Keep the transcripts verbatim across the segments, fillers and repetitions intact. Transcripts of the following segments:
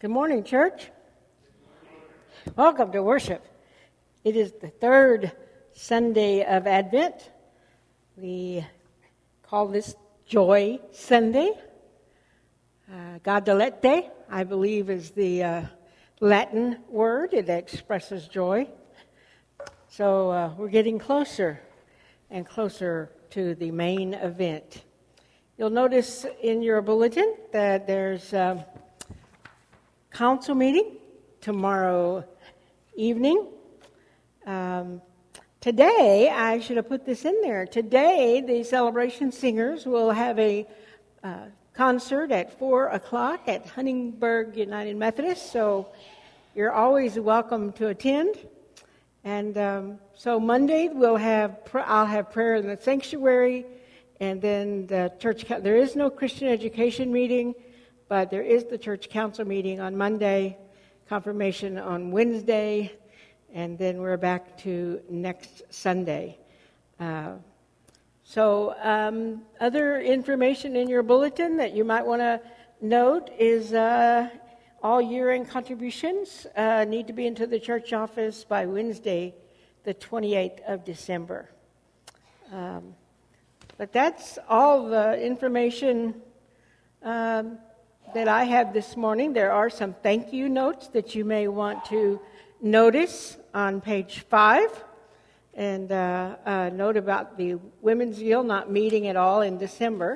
Good morning, church. Welcome to worship. It is the third Sunday of Advent. We call this Joy Sunday. Uh, Gaudete, I believe, is the uh, Latin word. It expresses joy. So uh, we're getting closer and closer to the main event. You'll notice in your bulletin that there's a council meeting tomorrow evening. Um, today, I should have put this in there. Today, the Celebration Singers will have a uh, concert at four o'clock at Huntingburg United Methodist, so you're always welcome to attend. And um, so Monday, we'll have pr- I'll have prayer in the sanctuary, and then the church. There is no Christian education meeting, but there is the church council meeting on Monday, confirmation on Wednesday, and then we're back to next Sunday. Uh, so um, other information in your bulletin that you might want to note is uh, all year-end contributions uh, need to be into the church office by Wednesday, the twenty-eighth of December. Um, but that's all the information um, that I have this morning. There are some thank you notes that you may want to notice on page five. And uh, a note about the Women's Yield not meeting at all in December.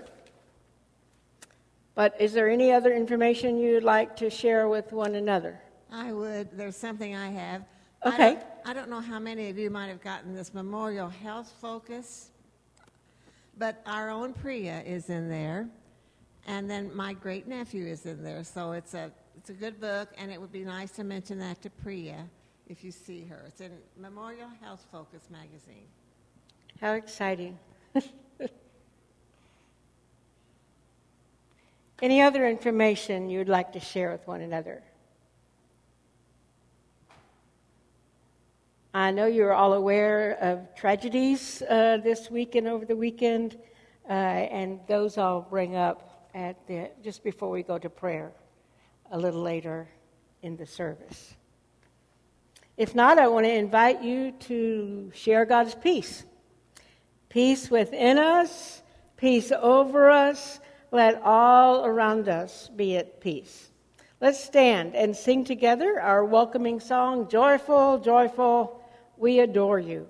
But is there any other information you'd like to share with one another? I would. There's something I have. Okay. I don't, I don't know how many of you might have gotten this Memorial Health Focus, but our own Priya is in there. And then my great-nephew is in there, so it's a it's a good book, and it would be nice to mention that to Priya if you see her. It's in Memorial Health Focus magazine. How exciting. Any other information you'd like to share with one another? I know you're all aware of tragedies uh, this week and over the weekend, uh, and those I'll bring up at the, just before we go to prayer a little later in the service. If not, I want to invite you to share God's peace. Peace within us, peace over us. Let all around us be at peace. Let's stand and sing together our welcoming song, Joyful, Joyful, We Adore You.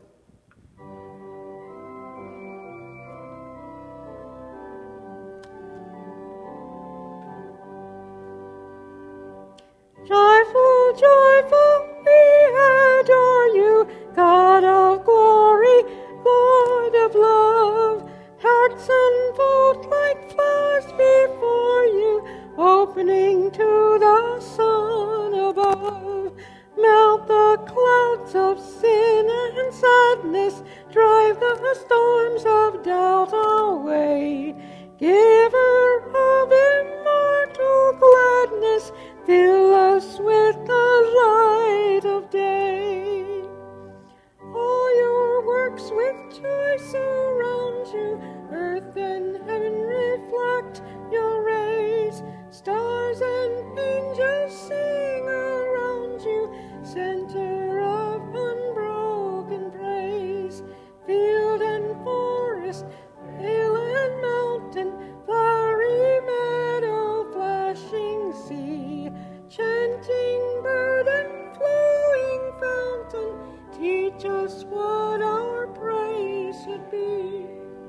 Joyful, joyful, we adore you, God of glory, Lord of love. Hearts unfold like flowers before you, opening to the sun above. Melt the clouds of sin and sadness, drive the storms of doubt away. Giver of immortal gladness, fill us with the light of day. All your works with joy surround you, earth and heaven reflect your rays. Stars and angels sing around you, center of unbroken praise. Field and forest, hill and mountain, flowery meadow, flashing sea, chanting bird and flowing fountain, teach us what our praise should be.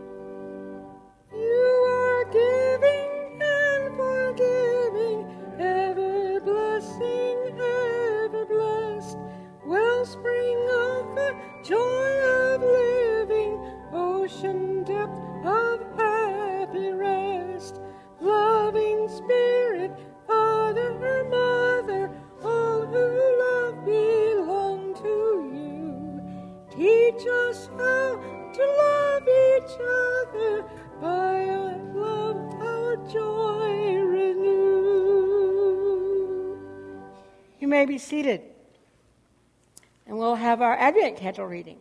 You are giving and forgiving, ever blessing, ever blessed, wellspring of the joy of living, ocean depth of happy rest, loving spirit, Father, Mother, all who love belong to you. Teach us how to love each other, by our love our joy renew. You may be seated, and we'll have our Advent Cantor reading.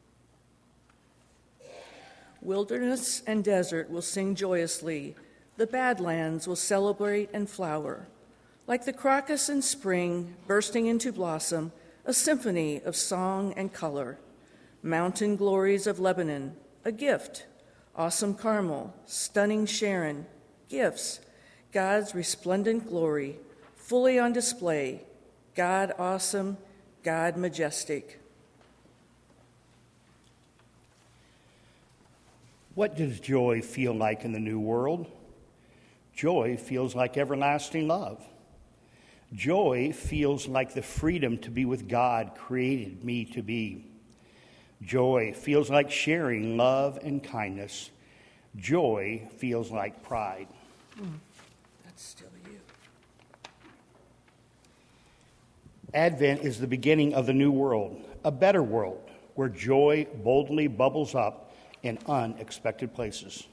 Wilderness and desert will sing joyously. The Badlands will celebrate and flower. Like the crocus in spring bursting into blossom, a symphony of song and color. Mountain glories of Lebanon, a gift. Awesome Carmel, stunning Sharon, gifts. God's resplendent glory, fully on display. God awesome, God majestic. What does joy feel like in the new world? Joy feels like everlasting love. Joy feels like the freedom to be with God created me to be. Joy feels like sharing love and kindness. Joy feels like pride. Mm, that's still you. Advent is the beginning of the new world, a better world where joy boldly bubbles up in unexpected places.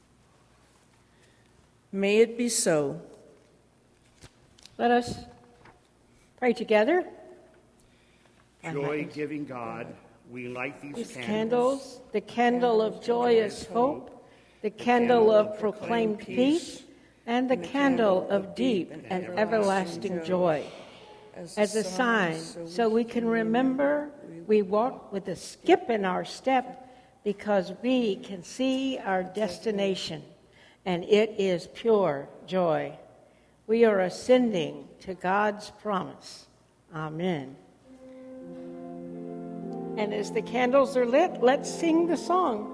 May it be so. Let us pray together. Joy-giving God, we light these, These candles, candles, the candle of joyous hope, the candle of proclaimed peace, and the candle of deep and everlasting joy. As a sign, so we can remember we walk with a skip in our step because we can see our destination, and it is pure joy. We are ascending to God's promise. Amen. And as the candles are lit, let's sing the song.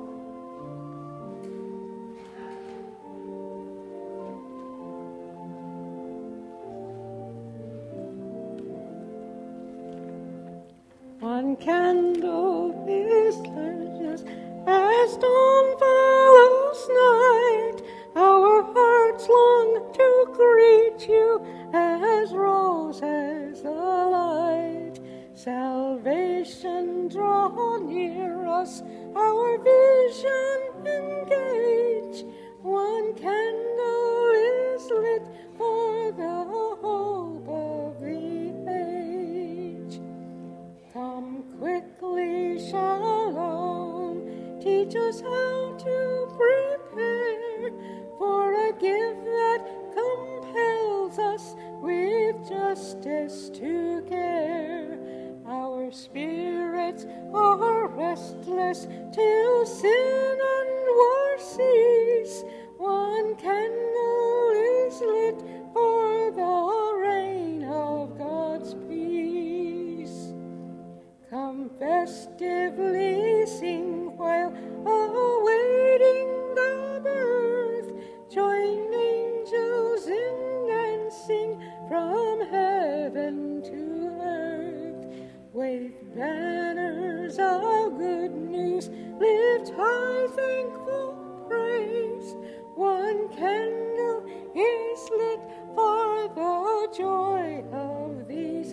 One candle is largest as dawn follows night. Our hearts long to greet you as roses alight. Salvation draw near us, our vision engage. One candle is lit for the hope of the age. Come quickly, Shalom, teach us how to prepare for a gift that compels us with justice to care. Our spirits are restless till sin and war cease. One candle is lit for the reign of God's peace. Come festively sing while awaiting the birth. Join angels in dancing from heaven to earth. Wave banners of good news, lift high thankful praise. One candle is lit for the joy of these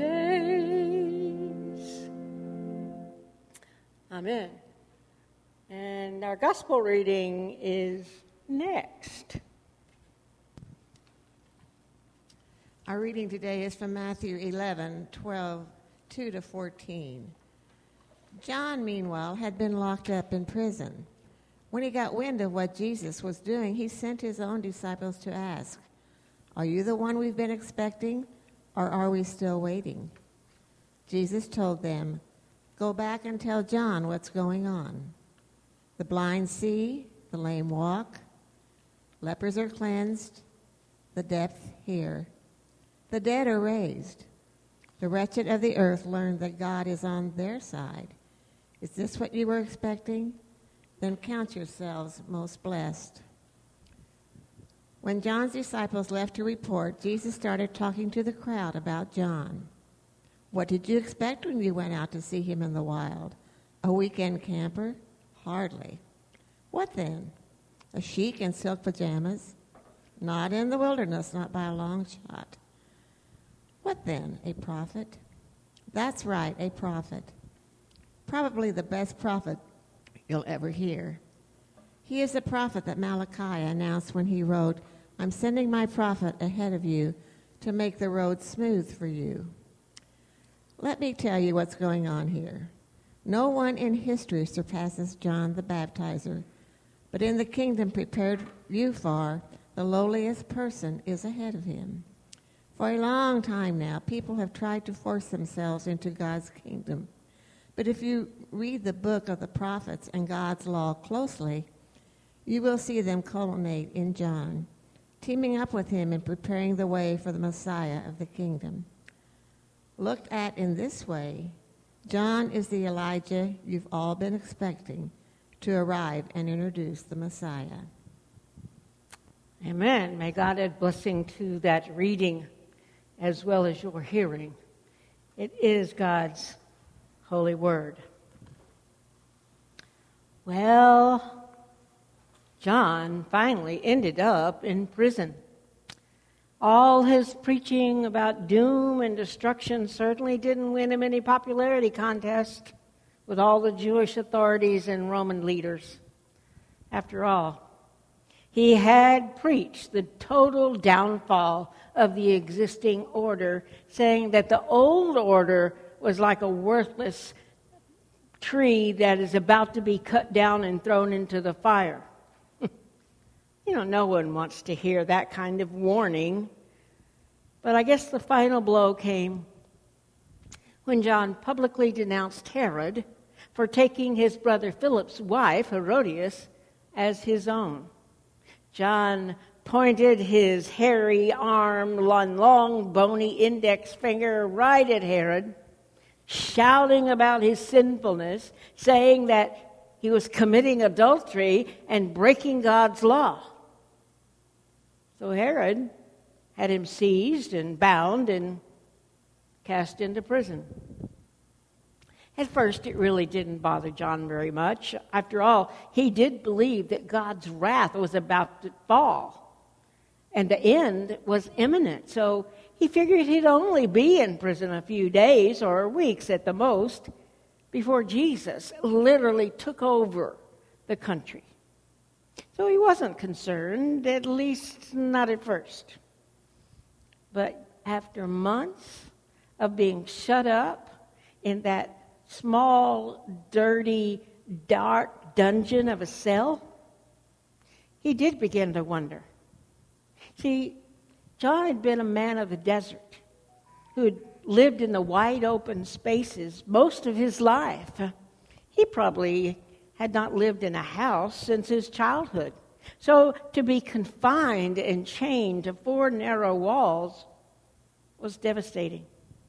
days. Amen. And our gospel reading is next. Our reading today is from Matthew eleven, twelve, two to fourteen. John, meanwhile, had been locked up in prison. When he got wind of what Jesus was doing, he sent his own disciples to ask, "Are you the one we've been expecting, or are we still waiting?" Jesus told them, "Go back and tell John what's going on. The blind see, the lame walk, lepers are cleansed, the deaf hear, the dead are raised. The wretched of the earth learn that God is on their side. Is this what you were expecting? Then count yourselves most blessed." When John's disciples left to report, Jesus started talking to the crowd about John. "What did you expect when you went out to see him in the wild? A weekend camper? Hardly. What then? A sheik in silk pajamas? Not in the wilderness, not by a long shot. What then? A prophet? That's right, a prophet. Probably the best prophet you'll ever hear. He is the prophet that Malachi announced when he wrote, 'I'm sending my prophet ahead of you to make the road smooth for you.' Let me tell you what's going on here. No one in history surpasses John the Baptizer, but in the kingdom prepared you for, the lowliest person is ahead of him. For a long time now, people have tried to force themselves into God's kingdom. But if you read the book of the prophets and God's law closely, you will see them culminate in John, teaming up with him and preparing the way for the Messiah of the kingdom. Looked at in this way, John is the Elijah you've all been expecting to arrive and introduce the Messiah. Amen. May God add blessing to that reading as well as your hearing. It is God's holy word. Well, John finally ended up in prison. All his preaching about doom and destruction certainly didn't win him any popularity contest with all the Jewish authorities and Roman leaders. After all, he had preached the total downfall of the existing order, saying that the old order was like a worthless tree that is about to be cut down and thrown into the fire. You know, no one wants to hear that kind of warning. But I guess the final blow came when John publicly denounced Herod for taking his brother Philip's wife, Herodias, as his own. John pointed his hairy arm, long, bony index finger right at Herod, shouting about his sinfulness, saying that he was committing adultery and breaking God's law. So Herod had him seized and bound and cast into prison. At first, it really didn't bother John very much. After all, he did believe that God's wrath was about to fall, and the end was imminent. So he figured he'd only be in prison a few days or weeks at the most before Jesus literally took over the country. So he wasn't concerned, at least not at first. But after months of being shut up in that small, dirty, dark dungeon of a cell, he did begin to wonder. See, John had been a man of the desert who had lived in the wide open spaces most of his life. He probably had not lived in a house since his childhood. So to be confined and chained to four narrow walls was devastating.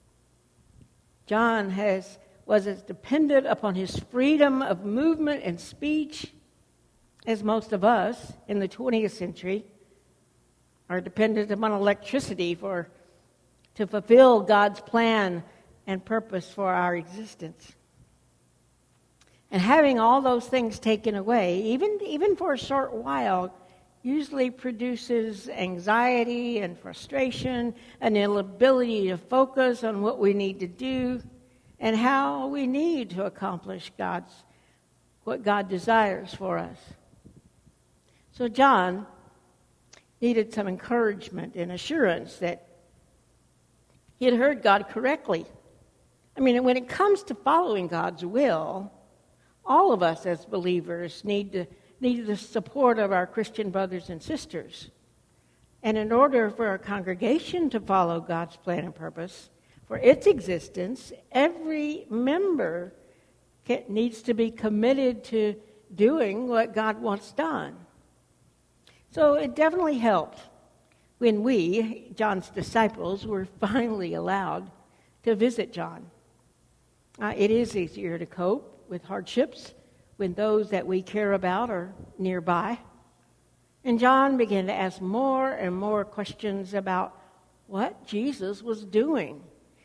John has was as dependent upon his freedom of movement and speech as most of us in the twentieth century are dependent upon electricity for to fulfill God's plan and purpose for our existence. And having all those things taken away, even, even for a short while, usually produces anxiety and frustration, an inability to focus on what we need to do and how we need to accomplish God's what God desires for us. So John needed some encouragement and assurance that he had heard God correctly. I mean, when it comes to following God's will, all of us as believers need to need the support of our Christian brothers and sisters. And in order for our congregation to follow God's plan and purpose for its existence, every member can, needs to be committed to doing what God wants done. So it definitely helped when we, John's disciples, were finally allowed to visit John. Uh, it is easier to cope with hardships when those that we care about are nearby. And John began to ask more and more questions about what Jesus was doing.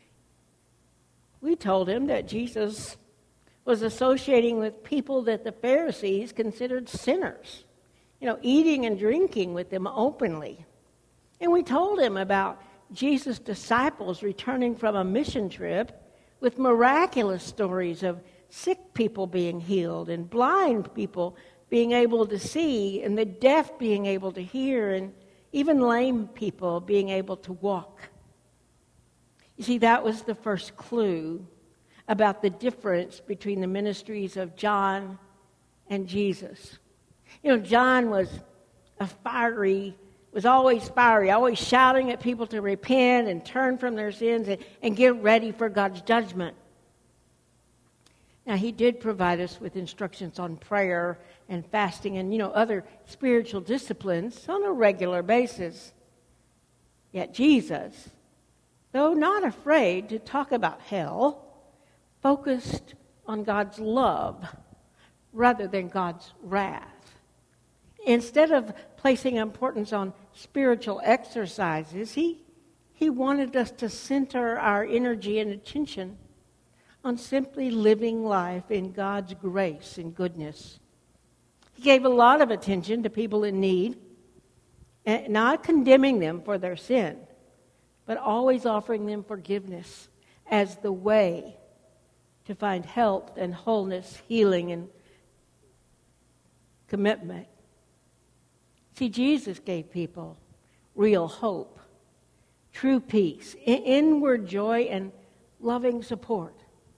We told him that Jesus was associating with people that the Pharisees considered sinners, you know, eating and drinking with them openly. And we told him about Jesus' disciples returning from a mission trip with miraculous stories of sick people being healed and blind people being able to see and the deaf being able to hear and even lame people being able to walk. You see, that was the first clue about the difference between the ministries of John and Jesus. You know, John was a fiery was always fiery, always shouting at people to repent and turn from their sins and, and get ready for God's judgment. Now, he did provide us with instructions on prayer and fasting and, you know, other spiritual disciplines on a regular basis. Yet Jesus, though not afraid to talk about hell, focused on God's love rather than God's wrath. Instead of placing importance on spiritual exercises, he, he wanted us to center our energy and attention on simply living life in God's grace and goodness. He gave a lot of attention to people in need, and not condemning them for their sin, but always offering them forgiveness as the way to find health and wholeness, healing and commitment. See, Jesus gave people real hope, true peace, inward joy, and loving support.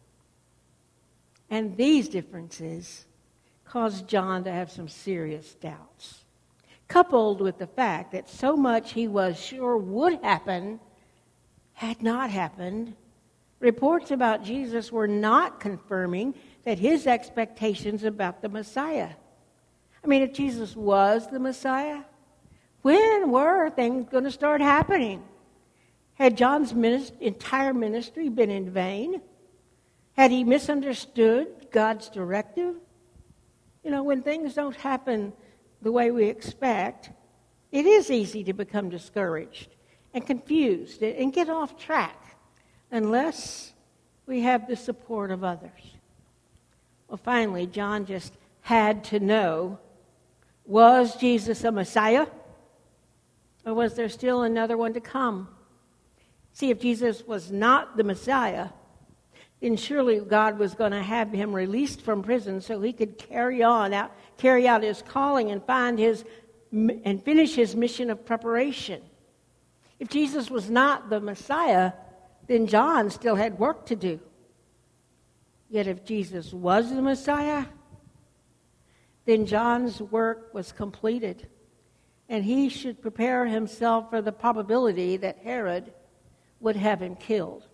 And these differences caused John to have some serious doubts, coupled with the fact that so much he was sure would happen had not happened. Reports about Jesus were not confirming that his expectations about the Messiah. I mean, if Jesus was the Messiah, when were things going to start happening? Had John's minist- entire ministry been in vain? Had he misunderstood God's directive? You know, when things don't happen the way we expect, it is easy to become discouraged and confused and get off track unless we have the support of others. Well, finally, John just had to know, was Jesus a Messiah? Or was there still another one to come? See, if Jesus was not the Messiah, then surely God was going to have him released from prison so he could carry on out, carry out his calling and find his and finish his mission of preparation. If Jesus was not the Messiah, then John still had work to do. Yet if Jesus was the Messiah, then John's work was completed, and he should prepare himself for the probability that Herod would have him killed.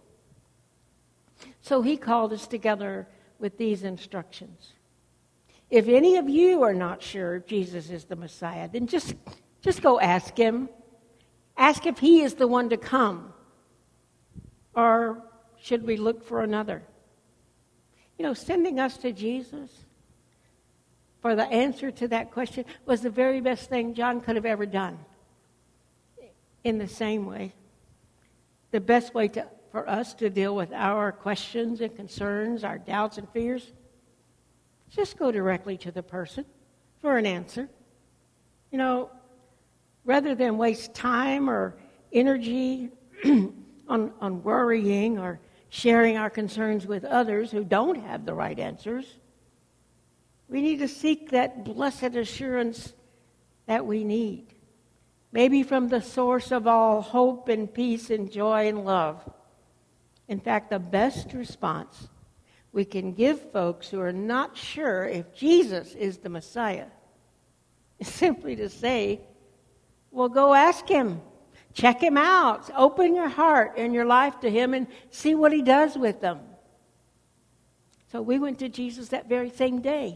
So he called us together with these instructions. If any of you are not sure if Jesus is the Messiah, then just, just go ask him. Ask if he is the one to come. Or should we look for another? You know, sending us to Jesus for the answer to that question was the very best thing John could have ever done. In the same way, the best way to, for us to deal with our questions and concerns, our doubts and fears, just go directly to the person for an answer. You know, rather than waste time or energy on, on worrying or sharing our concerns with others who don't have the right answers, we need to seek that blessed assurance that we need. Maybe from the source of all hope and peace and joy and love. In fact, the best response we can give folks who are not sure if Jesus is the Messiah is simply to say, well, go ask him. Check him out. Open your heart and your life to him and see what he does with them. So we went to Jesus that very same day.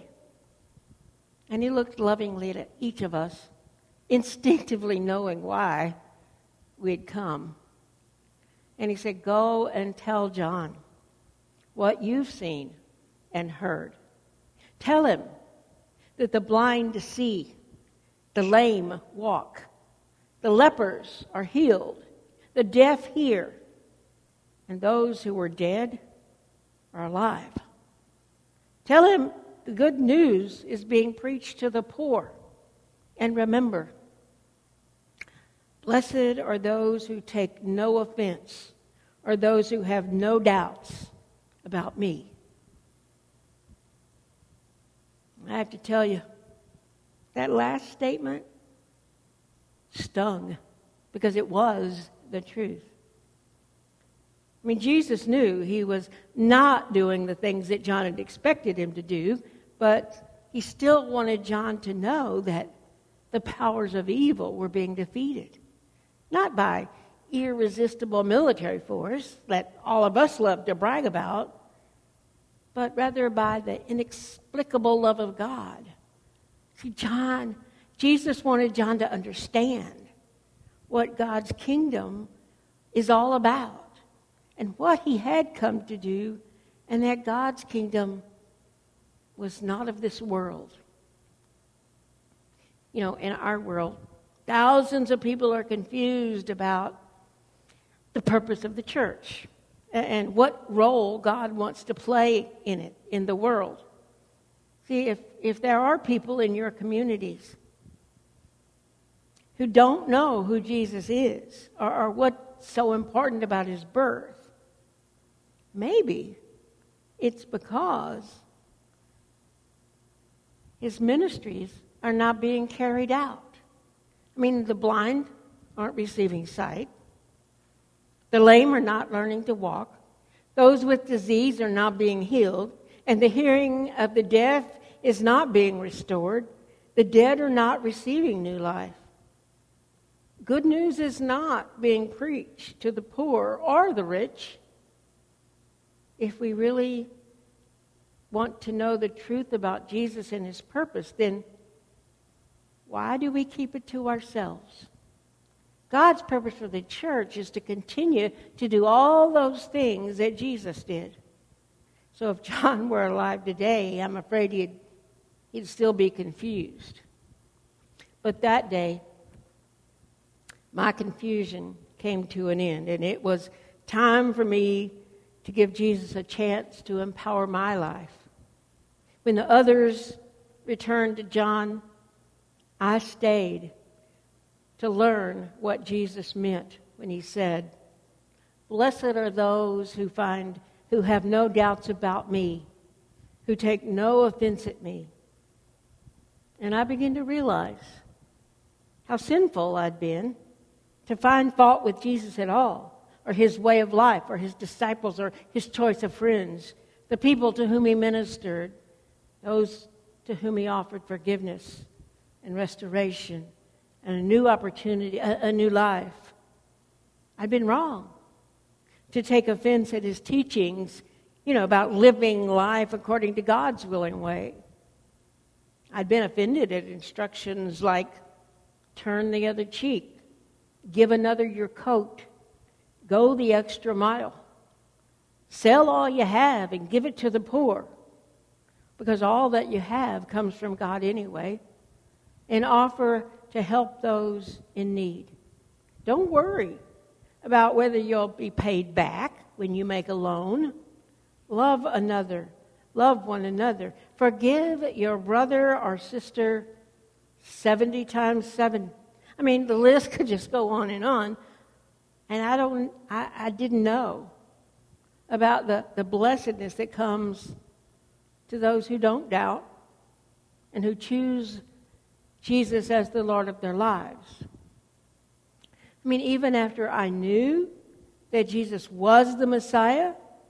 And he looked lovingly at each of us, instinctively knowing why we'd come. And he said, go and tell John what you've seen and heard. Tell him that the blind see, the lame walk, the lepers are healed, the deaf hear, and those who were dead are alive. Tell him the good news is being preached to the poor. And remember, blessed are those who take no offense, or those who have no doubts about me. I have to tell you, that last statement stung because it was the truth. I mean, Jesus knew he was not doing the things that John had expected him to do, but he still wanted John to know that the powers of evil were being defeated. Not by irresistible military force that all of us love to brag about, but rather by the inexplicable love of God. See, John, Jesus wanted John to understand what God's kingdom is all about and what he had come to do, and that God's kingdom was not of this world. You know, in our world, thousands of people are confused about the purpose of the church and what role God wants to play in it, in the world. See, if, if there are people in your communities who don't know who Jesus is or, or what's so important about his birth, maybe it's because his ministries are not being carried out. I mean, the blind aren't receiving sight. The lame are not learning to walk. Those with disease are not being healed. And the hearing of the deaf is not being restored. The dead are not receiving new life. Good news is not being preached to the poor or the rich. If we really want to know the truth about Jesus and his purpose, then why do we keep it to ourselves? God's purpose for the church is to continue to do all those things that Jesus did. So if John were alive today, I'm afraid he'd, he'd still be confused. But that day, my confusion came to an end, and it was time for me to give Jesus a chance to empower my life. When the others returned to John, I stayed to learn what Jesus meant when he said, "Blessed are those who find, who have no doubts about me, who take no offense at me." And I began to realize how sinful I'd been to find fault with Jesus at all, or his way of life, or his disciples, or his choice of friends, the people to whom he ministered, those to whom he offered forgiveness and restoration and a new opportunity, a, a new life. I'd been wrong to take offense at his teachings, you know, about living life according to God's willing way. I'd been offended at instructions like, turn the other cheek, give another your coat, go the extra mile, sell all you have and give it to the poor, because all that you have comes from God anyway, and offer to help those in need. Don't worry about whether you'll be paid back when you make a loan. Love another. Love one another. Forgive your brother or sister seventy times seven. I mean, the list could just go on and on. And I don't, I, I didn't know about the, the blessedness that comes to those who don't doubt and who choose Jesus as the Lord of their lives. I mean, even after I knew that Jesus was the Messiah,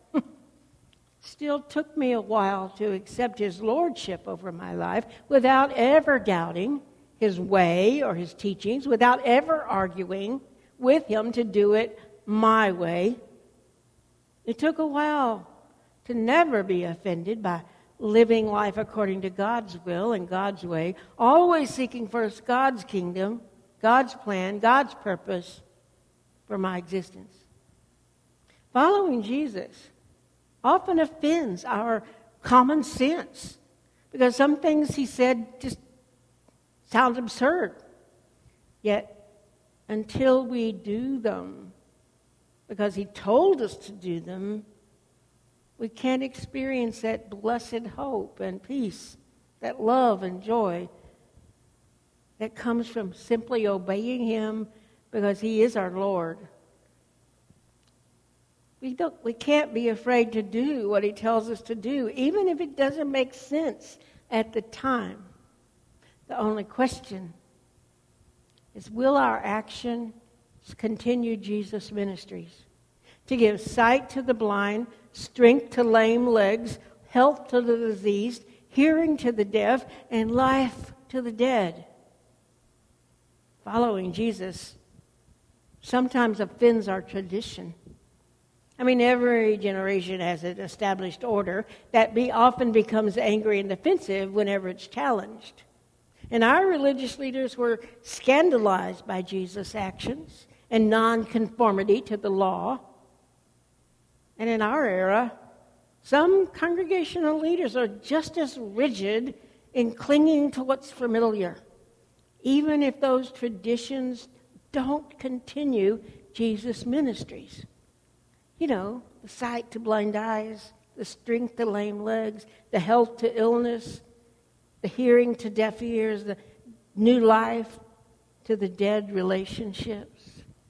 still took me a while to accept his lordship over my life without ever doubting his way or his teachings, without ever arguing with him to do it my way. It took a while to never be offended by living life according to God's will and God's way, always seeking first God's kingdom, God's plan, God's purpose for my existence. Following Jesus often offends our common sense because some things he said just sound absurd. Yet, until we do them, because he told us to do them, we can't experience that blessed hope and peace, that love and joy that comes from simply obeying him because he is our Lord. We don't, we can't be afraid to do what he tells us to do, even if it doesn't make sense at the time. The only question is, will our actions continue Jesus' ministries? To give sight to the blind, strength to lame legs, health to the diseased, hearing to the deaf, and life to the dead. following Jesus sometimes offends our tradition. I mean, every generation has an established order that be, often becomes angry and defensive whenever it's challenged. And our religious leaders were scandalized by Jesus' actions and nonconformity to the law. And in our era, some congregational leaders are just as rigid in clinging to what's familiar, even if those traditions don't continue Jesus' ministries. You know, the sight to blind eyes, the strength to lame legs, the health to illness, the hearing to deaf ears, the new life to the dead relationships.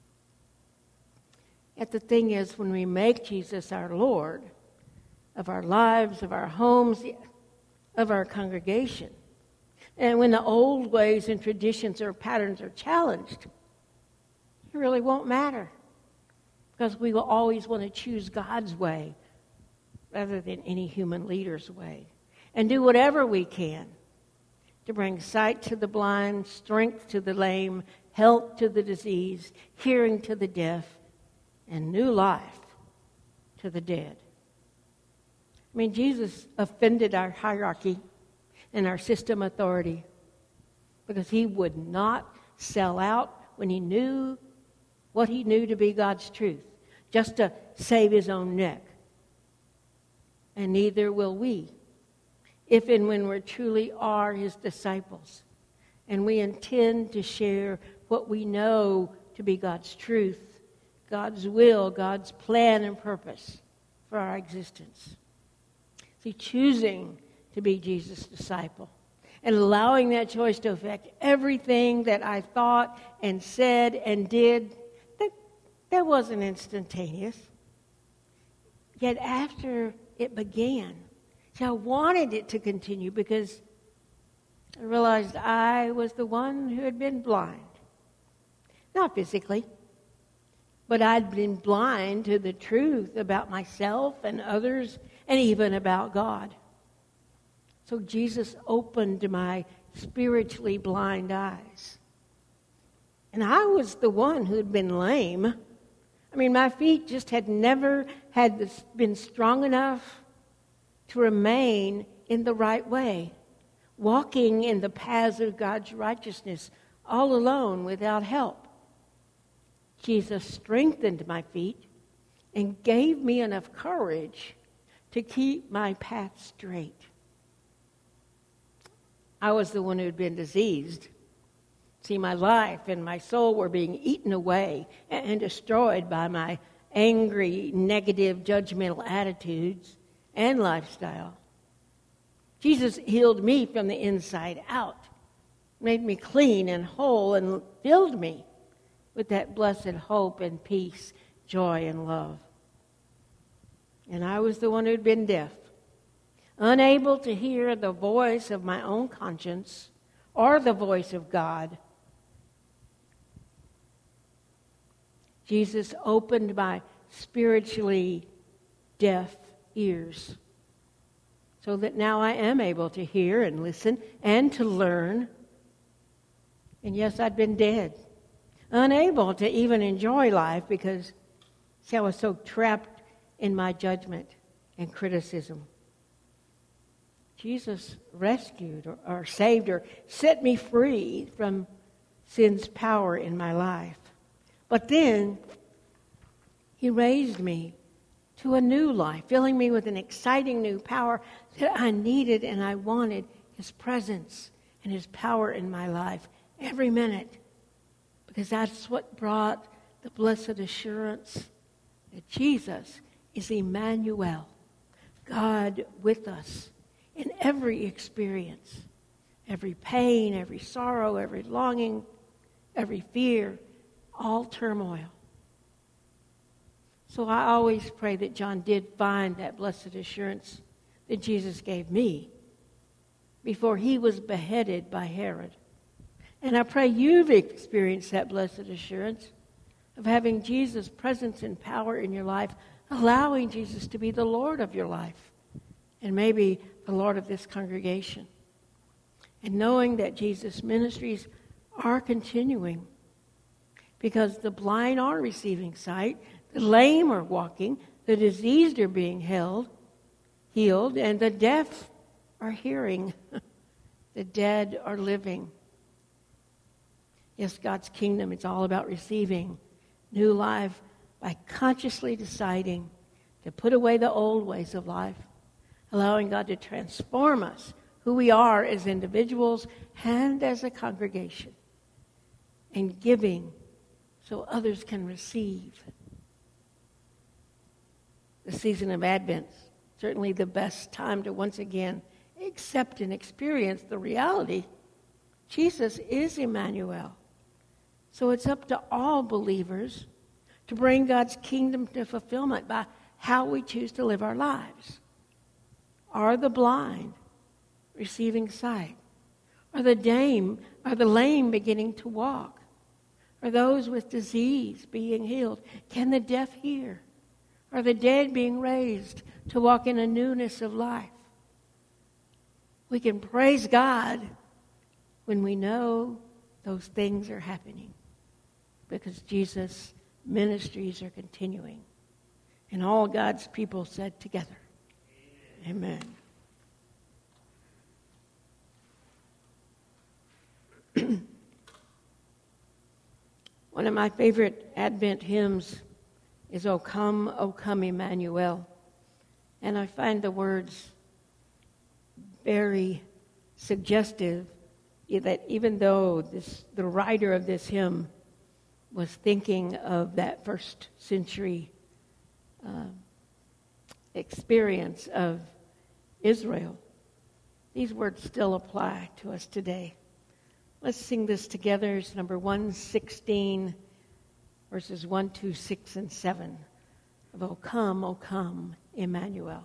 Yet the thing is, when we make Jesus our Lord of our lives, of our homes, of our congregation, and when the old ways and traditions or patterns are challenged, it really won't matter, because we will always want to choose God's way rather than any human leader's way, and do whatever we can to bring sight to the blind, strength to the lame, health to the diseased, hearing to the deaf, and new life to the dead. I mean, Jesus offended our hierarchy and our system authority because he would not sell out when he knew what he knew to be God's truth, just to save his own neck. And neither will we, if and when we truly are his disciples, and we intend to share what we know to be God's truth, God's will, God's plan and purpose for our existence. See, choosing to be Jesus' disciple and allowing that choice to affect everything that I thought and said and did, that, that wasn't instantaneous. Yet after it began, see, I wanted it to continue because I realized I was the one who had been blind. Not physically, but I'd been blind to the truth about myself and others, and even about God. So Jesus opened my spiritually blind eyes. And I was the one who'd been lame. I mean, my feet just had never had this, been strong enough to remain in the right way, walking in the paths of God's righteousness all alone without help. Jesus strengthened my feet and gave me enough courage to keep my path straight. I was the one who had been diseased. See, my life and my soul were being eaten away and destroyed by my angry, negative, judgmental attitudes and lifestyle. Jesus healed me from the inside out, made me clean and whole, and filled me with that blessed hope and peace, joy and love. And I was the one who'd been deaf, unable to hear the voice of my own conscience or the voice of God. Jesus opened my spiritually deaf ears so that now I am able to hear and listen and to learn. And yes, I'd been dead, unable to even enjoy life because, see, I was so trapped in my judgment and criticism. Jesus rescued or, or saved or set me free from sin's power in my life. But then he raised me to a new life, filling me with an exciting new power that I needed and I wanted, his presence and his power in my life every minute. Because that's what brought the blessed assurance that Jesus is Emmanuel, God with us in every experience, every pain, every sorrow, every longing, every fear, all turmoil. So I always pray that John did find that blessed assurance that Jesus gave me before he was beheaded by Herod. And I pray you've experienced that blessed assurance of having Jesus' presence and power in your life, allowing Jesus to be the Lord of your life, and maybe the Lord of this congregation. And knowing that Jesus' ministries are continuing because the blind are receiving sight, the lame are walking, the diseased are being held, healed, and the deaf are hearing. The dead are living. Yes, God's kingdom, it's all about receiving new life by consciously deciding to put away the old ways of life, allowing God to transform us, who we are as individuals and as a congregation, and giving so others can receive. The season of Advent, certainly the best time to once again accept and experience the reality Jesus is Emmanuel. So it's up to all believers to bring God's kingdom to fulfillment by how we choose to live our lives. Are the blind receiving sight? Are the lame, are the lame beginning to walk? Are those with disease being healed? Can the deaf hear? Are the dead being raised to walk in a newness of life? We can praise God when we know those things are happening because Jesus' ministries are continuing. And all God's people said together, Amen. One of my favorite Advent hymns is O Come, O Come, Emmanuel. And I find the words very suggestive that even though this, the writer of this hymn was thinking of that first century uh, experience of Israel, these words still apply to us today. Let's sing this together. It's number one sixteen, verses one, two, six, and seven of O Come, O Come, Emmanuel.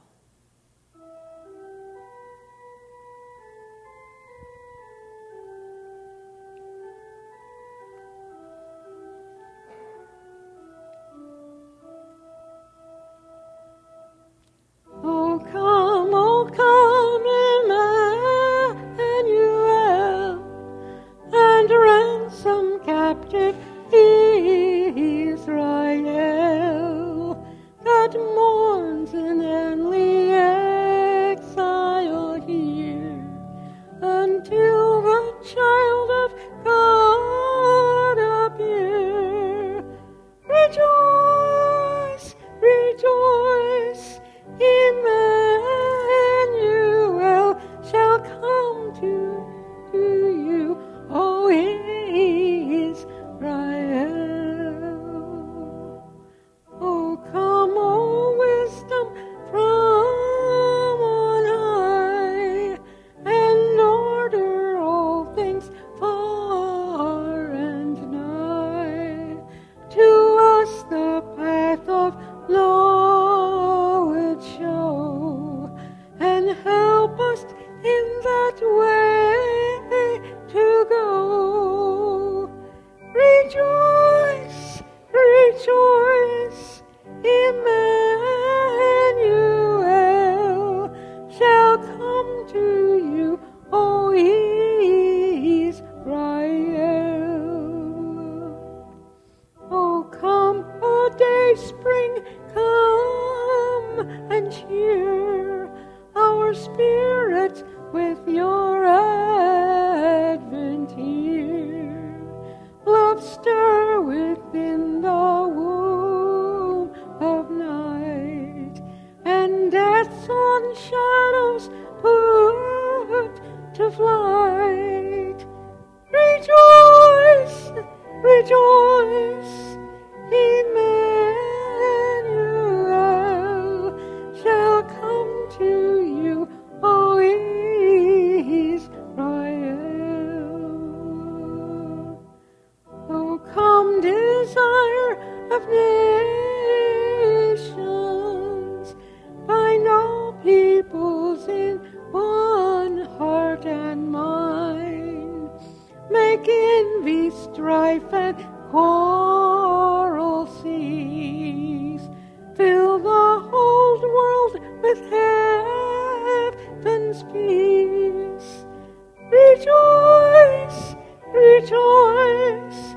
Rejoice,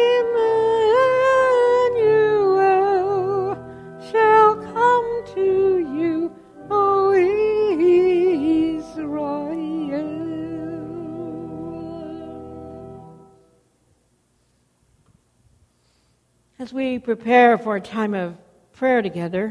Emmanuel shall come to you, O Israel. As we prepare for a time of prayer together,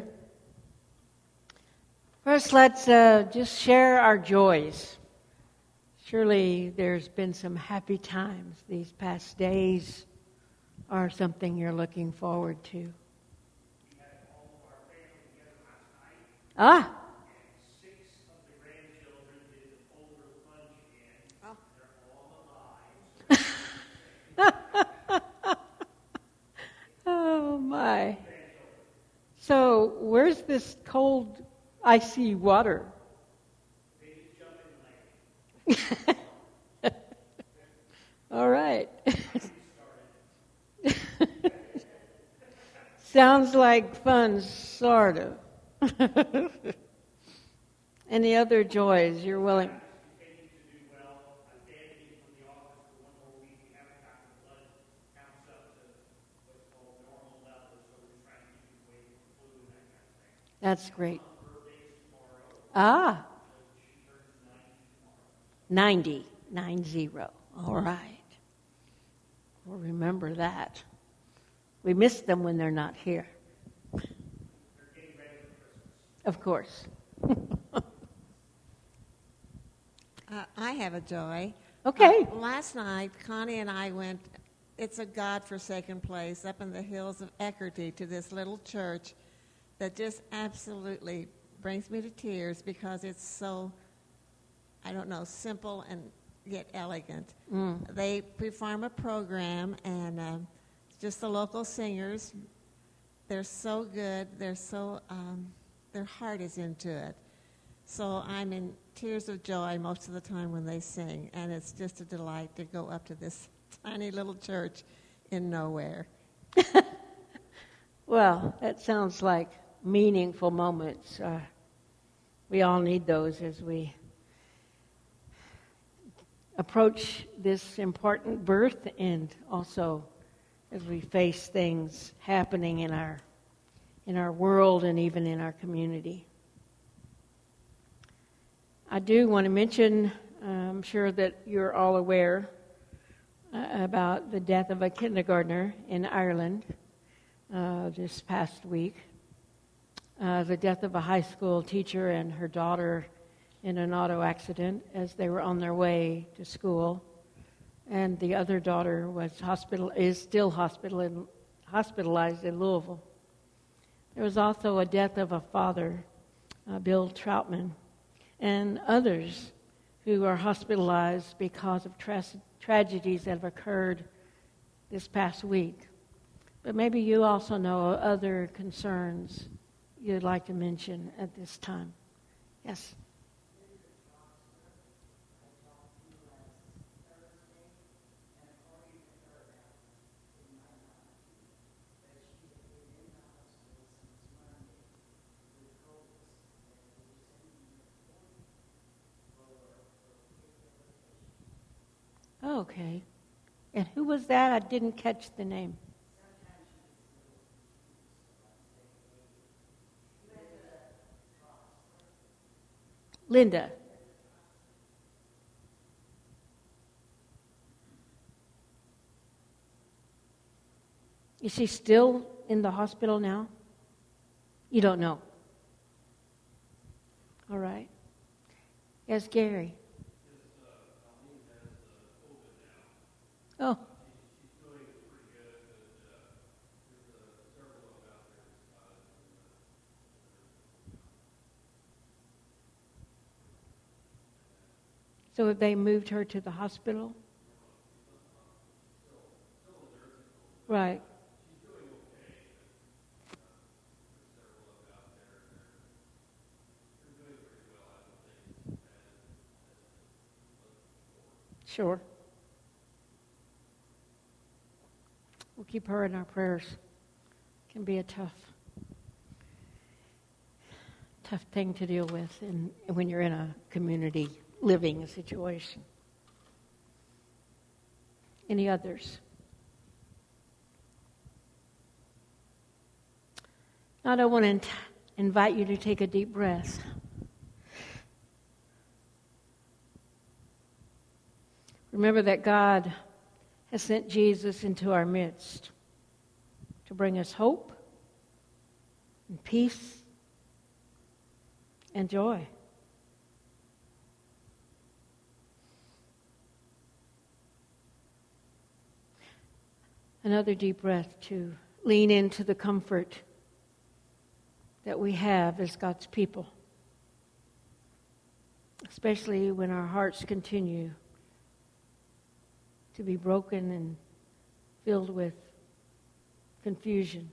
first let's uh, just share our joys. Surely there's been some happy times these past days, or something you're looking forward to. We had all of our family together last night. Ah. And six of the grandchildren did the older lunch in. Oh. They're all alive. Oh, my. So, where's this cold, icy water? They just jump in the lake. All right. Sounds like fun, sort of. Any other joys you're willing? Continuing to do well. I'm bandaging from the office for one more week. We haven't gotten the blood counts up to what's called normal levels, so we're trying to keep away from flu and that kind of thing. That's great. Her birthday's tomorrow. Ah, She turns ninety tomorrow. ninety, nine zero. All right. We'll remember that. We miss them when they're not here. They're getting ready for Christmas. Of course. Uh, I have a joy. Okay. Uh, last night, Connie and I went, it's a God-forsaken place up in the hills of Eckerty, to this little church that just absolutely brings me to tears because it's so, I don't know, simple and yet elegant. Mm. They perform a program, and uh, just the local singers, they're so good, they're so, um, their heart is into it. So I'm in tears of joy most of the time when they sing, and it's just a delight to go up to this tiny little church in nowhere. Well, that sounds like meaningful moments. Uh, we all need those as we approach this important birth, and also as we face things happening in our in our world and even in our community. I do want to mention, uh, I'm sure that you're all aware uh, about the death of a kindergartner in Ireland uh, this past week. Uh, the death of a high school teacher and her daughter in an auto accident as they were on their way to school. And the other daughter was hospital is still hospital in, hospitalized in Louisville. There was also a death of a father, uh, Bill Troutman, and others who are hospitalized because of tra- tragedies that have occurred this past week. But maybe you also know other concerns you'd like to mention at this time. Yes. Okay. And who was that? I didn't catch the name. Linda. Is she still in the hospital now? You don't know. All right. Yes, Gary. Oh. So have they moved her to the hospital? Right. Sure. We'll keep her in our prayers. It can be a tough, tough thing to deal with in, when you're in a community living situation. Any others? Now I want to int- invite you to take a deep breath. Remember that God has sent Jesus into our midst to bring us hope and peace and joy. Another deep breath to lean into the comfort that we have as God's people, especially when our hearts continue to be broken and filled with confusion.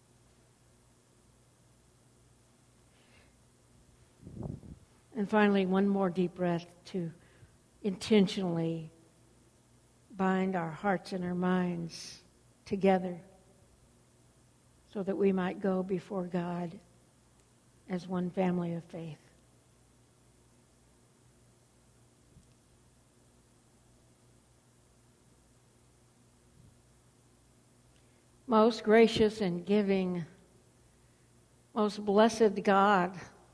And finally, one more deep breath to intentionally bind our hearts and our minds together so that we might go before God as one family of faith. Most gracious and giving, most blessed God,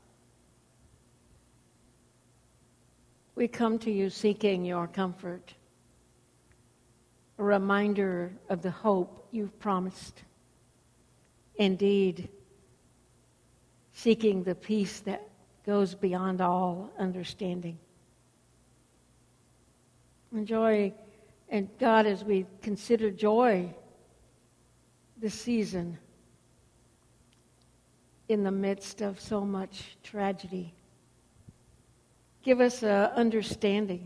we come to you seeking your comfort, a reminder of the hope you've promised. Indeed, seeking the peace that goes beyond all understanding. And joy, and God, as we consider joy this season, in the midst of so much tragedy, give us an understanding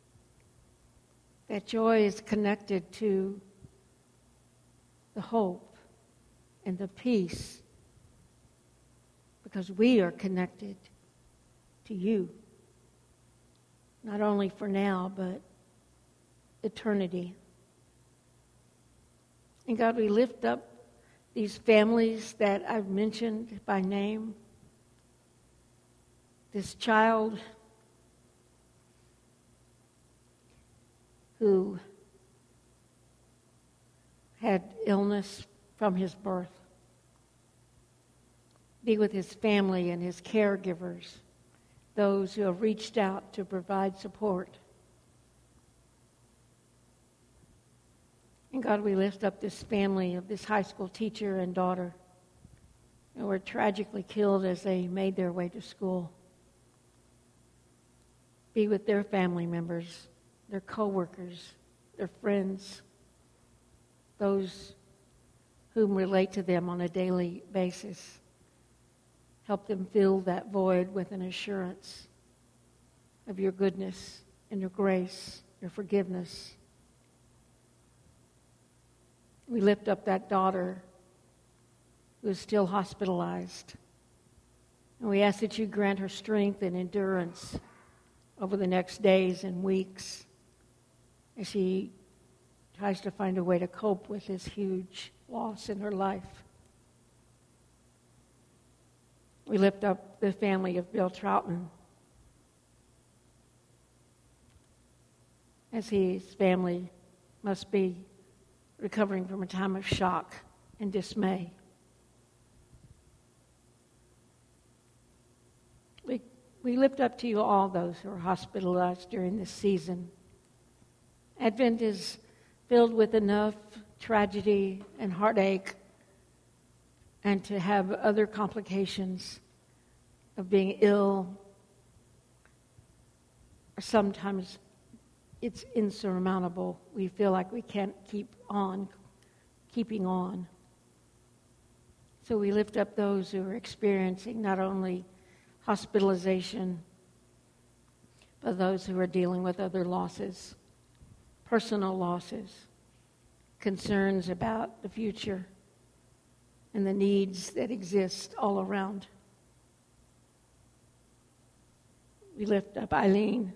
that joy is connected to the hope and the peace, because we are connected to you, not only for now, but eternity. And God, we lift up these families that I've mentioned by name. This child who had illness from his birth. Be with his family and his caregivers, those who have reached out to provide support. And God, we lift up this family of this high school teacher and daughter who were tragically killed as they made their way to school. Be with their family members, their co-workers, their friends, those whom relate to them on a daily basis. Help them fill that void with an assurance of your goodness and your grace, your forgiveness. We lift up that daughter who is still hospitalized. And we ask that you grant her strength and endurance over the next days and weeks as she tries to find a way to cope with this huge loss in her life. We lift up the family of Bill Troutman as his family must be recovering from a time of shock and dismay. We, we lift up to you all those who are hospitalized during this season. Advent is filled with enough tragedy and heartache, and to have other complications of being ill, sometimes it's insurmountable. We feel like we can't keep on, keeping on. So we lift up those who are experiencing not only hospitalization, but those who are dealing with other losses, personal losses, concerns about the future, and the needs that exist all around. We lift up Eileen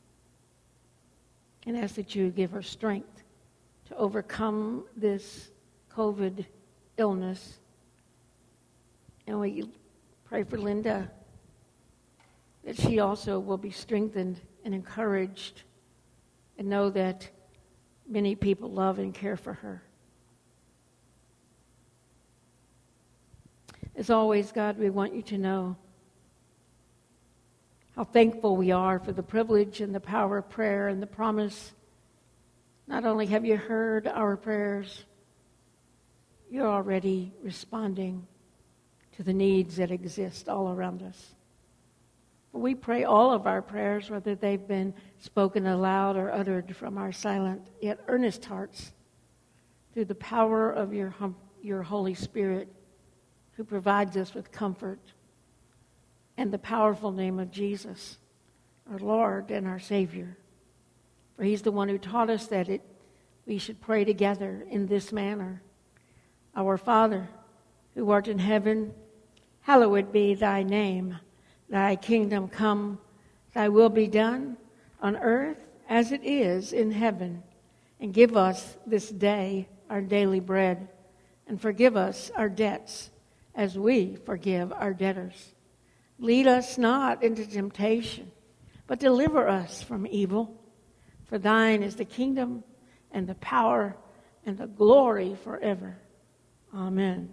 and ask that you give her strength to overcome this COVID illness. And we pray for Linda, that she also will be strengthened and encouraged, and know that many people love and care for her. As always, God, we want you to know how thankful we are for the privilege and the power of prayer and the promise. Not only have you heard our prayers, you're already responding to the needs that exist all around us. We pray all of our prayers, whether they've been spoken aloud or uttered from our silent yet earnest hearts, through the power of your, hum- your Holy Spirit, who provides us with comfort, and the powerful name of Jesus, our Lord and our Savior. For he's the one who taught us that it, we should pray together in this manner. Our Father, who art in heaven, hallowed be thy name. Thy kingdom come, thy will be done on earth as it is in heaven. And give us this day our daily bread, and forgive us our debts as we forgive our debtors. Lead us not into temptation, but deliver us from evil. For thine is the kingdom and the power and the glory forever. Amen.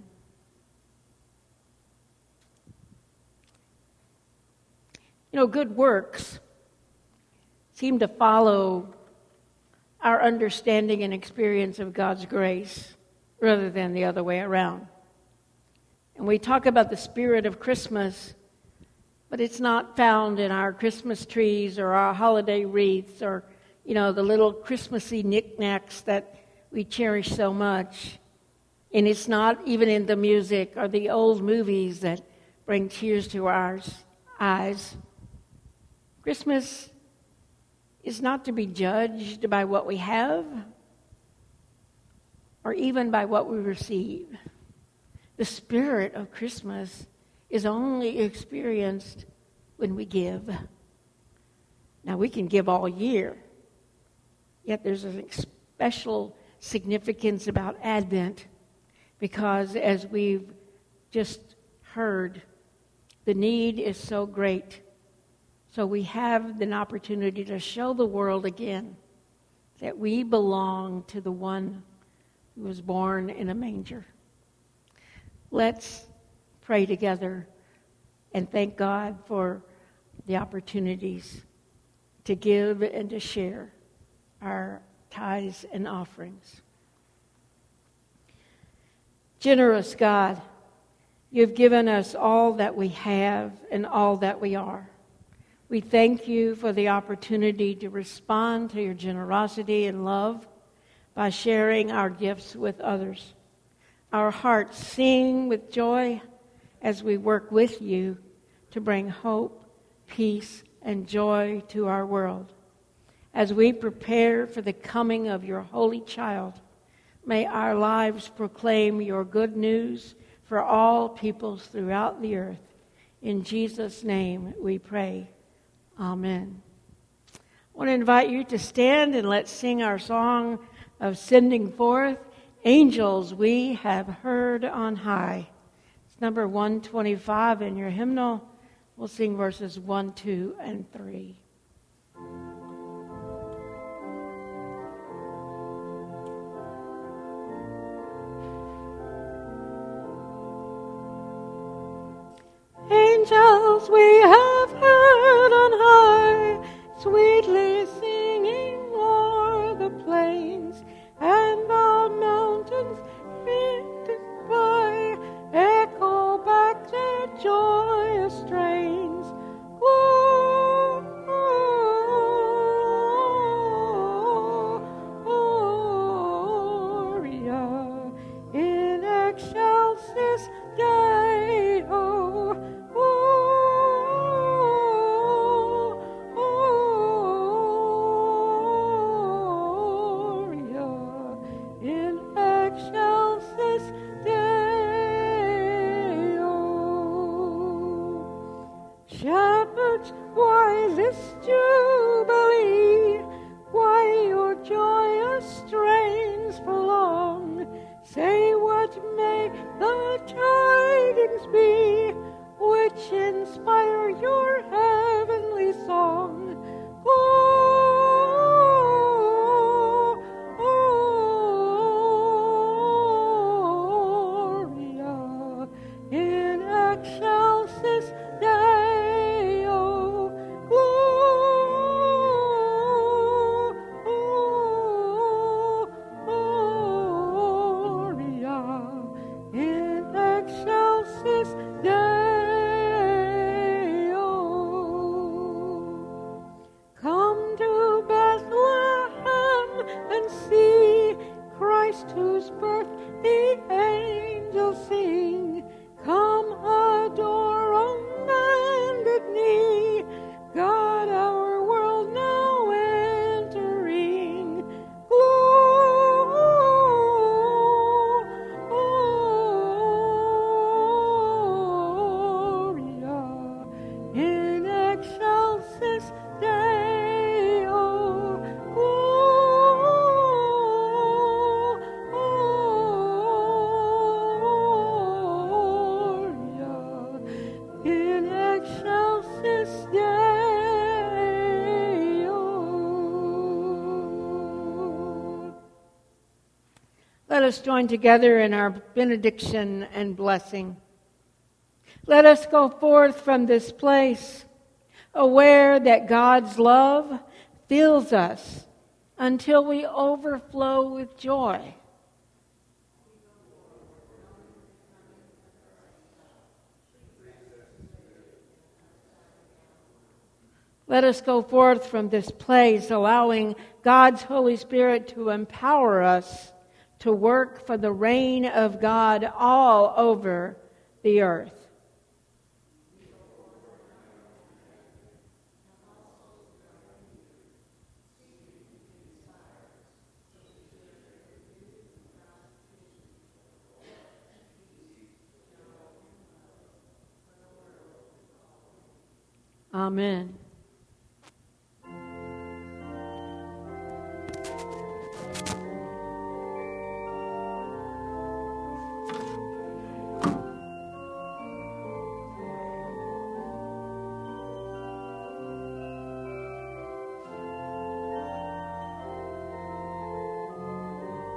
You know, good works seem to follow our understanding and experience of God's grace rather than the other way around. And we talk about the spirit of Christmas, but it's not found in our Christmas trees or our holiday wreaths or, you know, the little Christmassy knickknacks that we cherish so much. And it's not even in the music or the old movies that bring tears to our eyes. Christmas is not to be judged by what we have or even by what we receive. The spirit of Christmas is only experienced when we give. Now, we can give all year, yet there's a special significance about Advent because, as we've just heard, the need is so great. So we have an opportunity to show the world again that we belong to the one who was born in a manger. Let's pray together and thank God for the opportunities to give and to share our tithes and offerings. Generous God, you've given us all that we have and all that we are. We thank you for the opportunity to respond to your generosity and love by sharing our gifts with others. Our hearts sing with joy as we work with you to bring hope, peace, and joy to our world. As we prepare for the coming of your holy child, may our lives proclaim your good news for all peoples throughout the earth. In Jesus' name we pray. Amen. I want to invite you to stand and let's sing our song of sending forth. Angels we have heard on high. It's number one twenty-five in your hymnal. We'll sing verses one, two, and three. Angels we have heard on high, sweetly singing o'er the plains, and the mountains fainted by, echo back their joyous strains. Gloria in excelsis Deo. Shepherds, why this jubilee? Why your joyous strains prolong? Say what may the tidings be which inspire your heavenly song. Gloria the angels sing, come adore on bended knee, God our world now entering, Gloria in excelsis Deo, Gloria in excelsis Deo. Let us join together in our benediction and blessing. Let us go forth from this place, aware that God's love fills us until we overflow with joy. Let us go forth from this place, allowing God's Holy Spirit to empower us to work for the reign of God all over the earth. Amen.